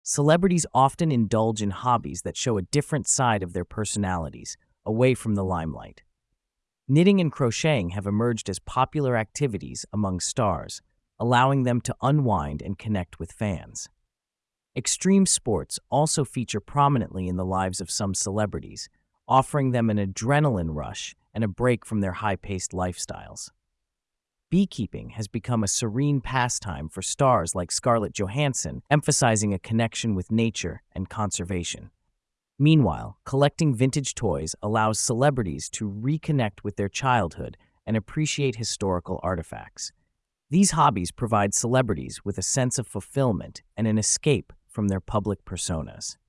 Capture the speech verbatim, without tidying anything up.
Celebrities often indulge in hobbies that show a different side of their personalities, away from the limelight. Knitting and crocheting have emerged as popular activities among stars, allowing them to unwind and connect with fans. Extreme sports also feature prominently in the lives of some celebrities, offering them an adrenaline rush and a break from their high-paced lifestyles. Beekeeping has become a serene pastime for stars like Scarlett Johansson, emphasizing a connection with nature and conservation. Meanwhile, collecting vintage toys allows celebrities to reconnect with their childhood and appreciate historical artifacts. These hobbies provide celebrities with a sense of fulfillment and an escape from their public personas.